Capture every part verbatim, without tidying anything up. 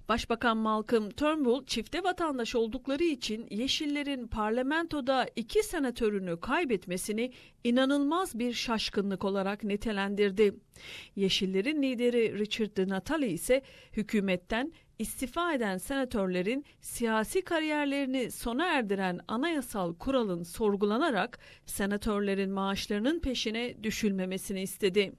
Başbakan Malcolm Turnbull, çifte vatandaş oldukları için Yeşillerin parlamentoda iki senatörünü kaybetmesini inanılmaz bir şaşkınlık olarak nitelendirdi. Yeşillerin lideri Richard DiNatale ise hükümetten istifa eden senatörlerin siyasi kariyerlerini sona erdiren anayasal kuralın sorgulanarak senatörlerin maaşlarının peşine düşülmemesini istedi.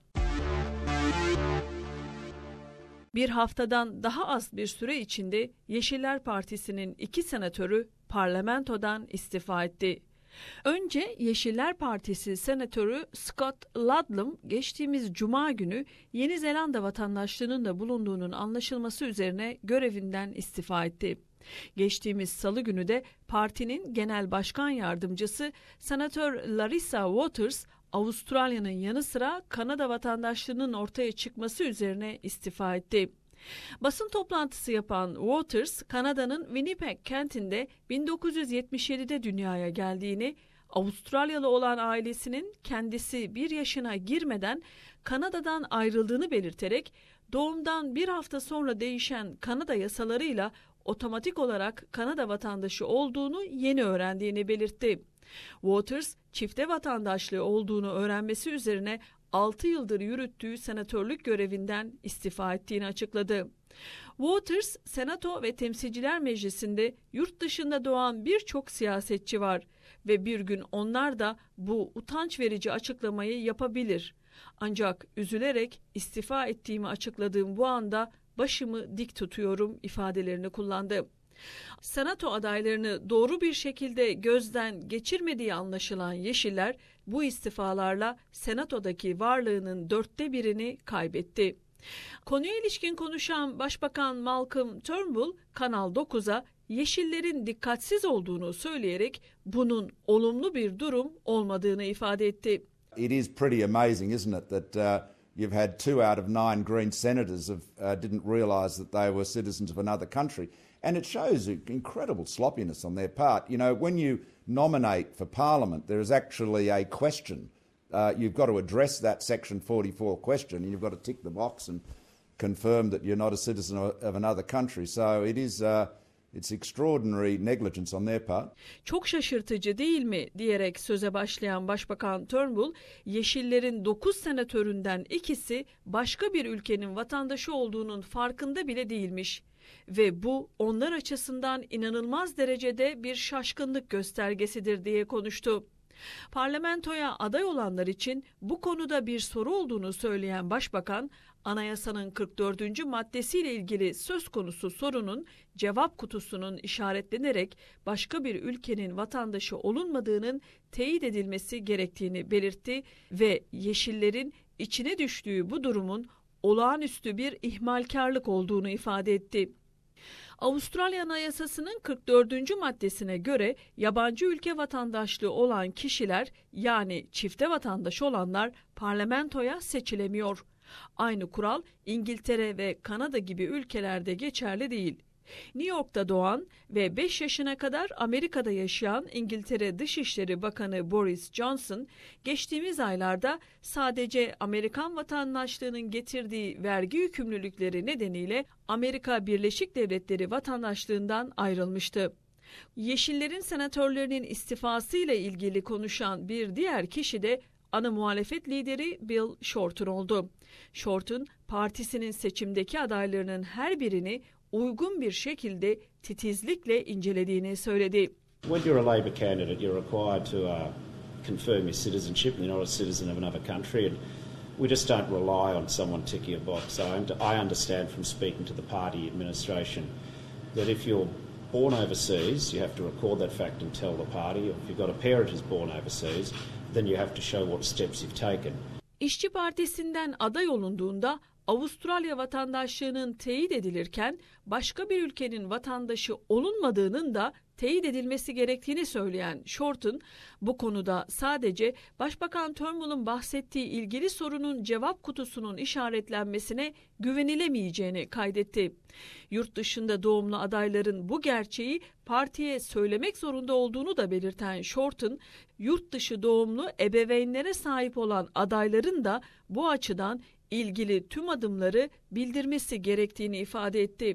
Bir haftadan daha az bir süre içinde Yeşiller Partisi'nin iki senatörü parlamentodan istifa etti. Önce Yeşiller Partisi senatörü Scott Ludlam geçtiğimiz Cuma günü Yeni Zelanda vatandaşlığının da bulunduğunun anlaşılması üzerine görevinden istifa etti. Geçtiğimiz Salı günü de partinin genel başkan yardımcısı Senatör Larissa Waters, Avustralya'nın yanı sıra Kanada vatandaşlığının ortaya çıkması üzerine istifa etti. Basın toplantısı yapan Waters, Kanada'nın Winnipeg kentinde bin dokuz yüz yetmiş yedide dünyaya geldiğini, Avustralyalı olan ailesinin kendisi bir yaşına girmeden Kanada'dan ayrıldığını belirterek, doğumdan bir hafta sonra değişen Kanada yasalarıyla otomatik olarak Kanada vatandaşı olduğunu yeni öğrendiğini belirtti. Waters, çifte vatandaşlığı olduğunu öğrenmesi üzerine altı yıldır yürüttüğü senatörlük görevinden istifa ettiğini açıkladı. Waters, Senato ve Temsilciler Meclisi'nde yurt dışında doğan birçok siyasetçi var ve bir gün onlar da bu utanç verici açıklamayı yapabilir. Ancak üzülerek istifa ettiğimi açıkladığım bu anda başımı dik tutuyorum ifadelerini kullandı. Senato adaylarını doğru bir şekilde gözden geçirmediği anlaşılan Yeşiller bu istifalarla Senato'daki varlığının dörtte birini kaybetti. Konuya ilişkin konuşan Başbakan Malcolm Turnbull Kanal dokuz'a Yeşillerin dikkatsiz olduğunu söyleyerek bunun olumlu bir durum olmadığını ifade etti. It is pretty amazing, isn't it, that uh, you've had two out of nine Green senators have, uh, didn't realise that they were citizens of another country. And it shows incredible sloppiness on their part. You know, when you nominate for Parliament, there is actually a question. Uh, you've got to address that Section forty-four question, and you've got to tick the box and confirm that you're not a citizen of, of another country. So it is, uh, it's extraordinary negligence on their part. Çok şaşırtıcı değil mi diyerek söze başlayan Başbakan Turnbull, Yeşillerin dokuz senatöründen ikisi başka bir ülkenin vatandaşı olduğunun farkında bile değilmiş. Ve bu onlar açısından inanılmaz derecede bir şaşkınlık göstergesidir diye konuştu. Parlamentoya aday olanlar için bu konuda bir soru olduğunu söyleyen Başbakan, anayasanın kırk dördüncü maddesiyle ilgili söz konusu sorunun cevap kutusunun işaretlenerek başka bir ülkenin vatandaşı olunmadığının teyit edilmesi gerektiğini belirtti ve Yeşillerin içine düştüğü bu durumun olağanüstü bir ihmalkarlık olduğunu ifade etti. Avustralya Anayasası'nın kırk dördüncü maddesine göre yabancı ülke vatandaşlığı olan kişiler, yani çifte vatandaş olanlar parlamentoya seçilemiyor. Aynı kural İngiltere ve Kanada gibi ülkelerde geçerli değil. New York'ta doğan ve beş yaşına kadar Amerika'da yaşayan İngiltere Dışişleri Bakanı Boris Johnson, geçtiğimiz aylarda sadece Amerikan vatandaşlığının getirdiği vergi yükümlülükleri nedeniyle Amerika Birleşik Devletleri vatandaşlığından ayrılmıştı. Yeşillerin senatörlerinin istifasıyla ilgili konuşan bir diğer kişi de ana muhalefet lideri Bill Shorten oldu. Shorten, partisinin seçimdeki adaylarının her birini uygun bir şekilde titizlikle incelediğini söyledi. When you're a Labor candidate, you're required to uh, confirm your citizenship. You're not a citizen of another country, and we just don't rely on someone ticking a box. I understand from speaking to the party administration that if you're born overseas, you have to record that fact and tell the party. Or if you've got a parent who's born overseas, then you have to show what steps you've taken. İşçi Partisi'nden aday olunduğunda Avustralya vatandaşlığının teyit edilirken başka bir ülkenin vatandaşı olunmadığının da teyit edilmesi gerektiğini söyleyen Shorten, bu konuda sadece Başbakan Turnbull'un bahsettiği ilgili sorunun cevap kutusunun işaretlenmesine güvenilemeyeceğini kaydetti. Yurt dışında doğumlu adayların bu gerçeği partiye söylemek zorunda olduğunu da belirten Shorten, yurt dışı doğumlu ebeveynlere sahip olan adayların da bu açıdan ilgili tüm adımları bildirmesi gerektiğini ifade etti.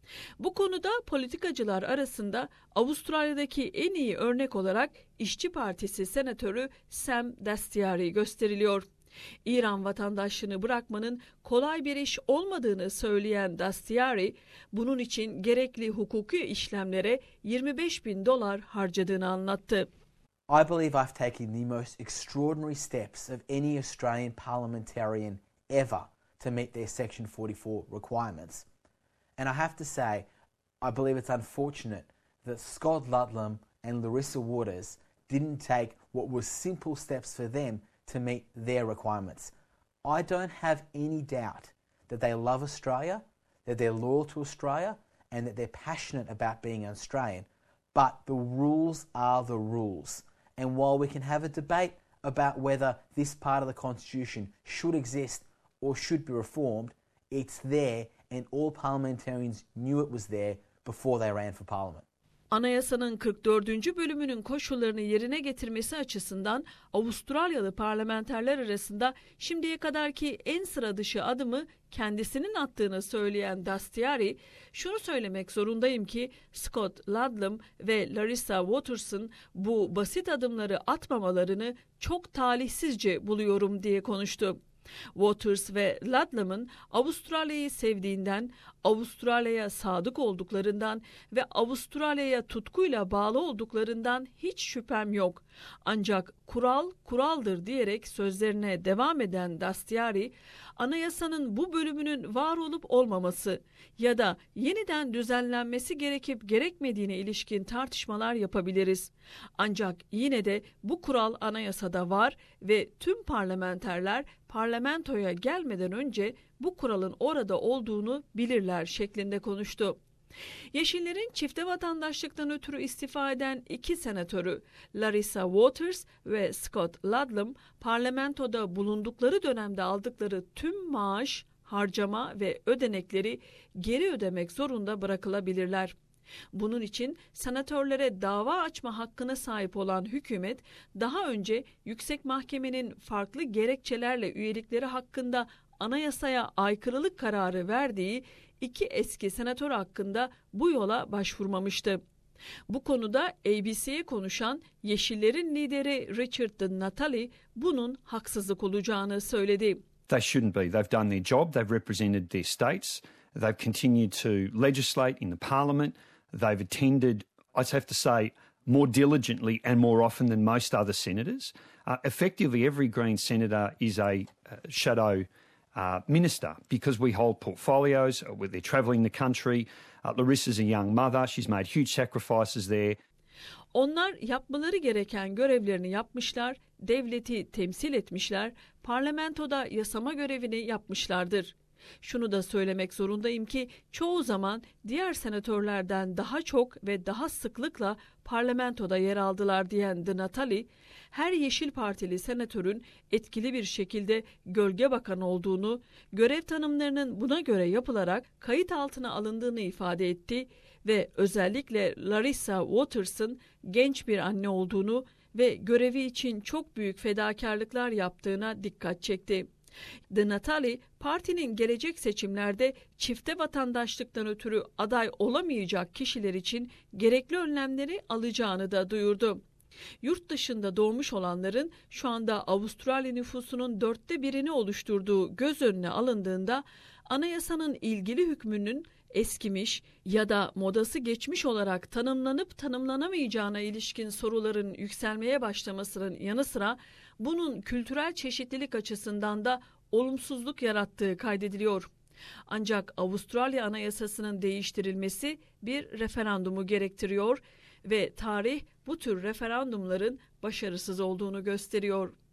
Bu konuda politikacılar arasında Avustralya'daki en iyi örnek olarak İşçi Partisi senatörü Sam Dastyari gösteriliyor. İran vatandaşlığını bırakmanın kolay bir iş olmadığını söyleyen Dastyari, bunun için gerekli hukuki işlemlere yirmi beş bin dolar harcadığını anlattı. I believe I've taken the most extraordinary steps of any Australian parliamentarian ever to meet their Section forty-four requirements. And I have to say, I believe it's unfortunate that Scott Ludlam and Larissa Waters didn't take what were simple steps for them to meet their requirements. I don't have any doubt that they love Australia, that they're loyal to Australia, and that they're passionate about being Australian. But the rules are the rules. And while we can have a debate about whether this part of the Constitution should exist or should be reformed, it's there, and all parliamentarians knew it was there before they ran for Parliament. Anayasanın kırk dördüncü bölümünün koşullarını yerine getirmesi açısından Avustralyalı parlamenterler arasında şimdiye kadarki en sıra dışı adımı kendisinin attığını söyleyen Dastyari, şunu söylemek zorundayım ki Scott Ludlam ve Larissa Waters'ın bu basit adımları atmamalarını çok talihsizce buluyorum diye konuştu. Waters ve Ludlam'ın Avustralya'yı sevdiğinden, Avustralya'ya sadık olduklarından ve Avustralya'ya tutkuyla bağlı olduklarından hiç şüphem yok. Ancak kural kuraldır diyerek sözlerine devam eden Dastyari, anayasanın bu bölümünün var olup olmaması ya da yeniden düzenlenmesi gerekip gerekmediğine ilişkin tartışmalar yapabiliriz. Ancak yine de bu kural anayasada var ve tüm parlamenterler parlamentoya gelmeden önce bu kuralın orada olduğunu bilirler şeklinde konuştu. Yeşillerin çifte vatandaşlıktan ötürü istifa eden iki senatörü Larissa Waters ve Scott Ludlam parlamentoda bulundukları dönemde aldıkları tüm maaş, harcama ve ödenekleri geri ödemek zorunda bırakılabilirler. Bunun için senatörlere dava açma hakkına sahip olan hükümet daha önce Yüksek Mahkemenin farklı gerekçelerle üyelikleri hakkında anayasaya aykırılık kararı verdiği iki eski senatör hakkında bu yola başvurmamıştı. Bu konuda A B C'ye konuşan Yeşillerin lideri Richard DiNatale bunun haksızlık olacağını söyledi. They shouldn't be. They've done their job. They've represented their states. They've continued to legislate in the parliament. They've attended, I'd have to say, more diligently and more often than most other senators. Uh, effectively, every Green senator is a uh, shadow uh, minister because we hold portfolios where they're travelling the country. Uh, Larissa's a young mother. She's made huge sacrifices there. Onlar yapmaları gereken görevlerini yapmışlar, devleti temsil etmişler, parlamentoda yasama görevini yapmışlardır. Şunu da söylemek zorundayım ki çoğu zaman diğer senatörlerden daha çok ve daha sıklıkla parlamentoda yer aldılar diyen DiNatale, her Yeşil Partili senatörün etkili bir şekilde gölge bakan olduğunu, görev tanımlarının buna göre yapılarak kayıt altına alındığını ifade etti ve özellikle Larissa Waters'ın genç bir anne olduğunu ve görevi için çok büyük fedakarlıklar yaptığına dikkat çekti. DiNatale, partinin gelecek seçimlerde çifte vatandaşlıktan ötürü aday olamayacak kişiler için gerekli önlemleri alacağını da duyurdu. Yurt dışında doğmuş olanların şu anda Avustralya nüfusunun dörtte birini oluşturduğu göz önüne alındığında anayasanın ilgili hükmünün eskimiş ya da modası geçmiş olarak tanımlanıp tanımlanamayacağına ilişkin soruların yükselmeye başlamasının yanı sıra bunun kültürel çeşitlilik açısından da olumsuzluk yarattığı kaydediliyor. Ancak Avustralya Anayasası'nın değiştirilmesi bir referandumu gerektiriyor ve tarih bu tür referandumların başarısız olduğunu gösteriyor.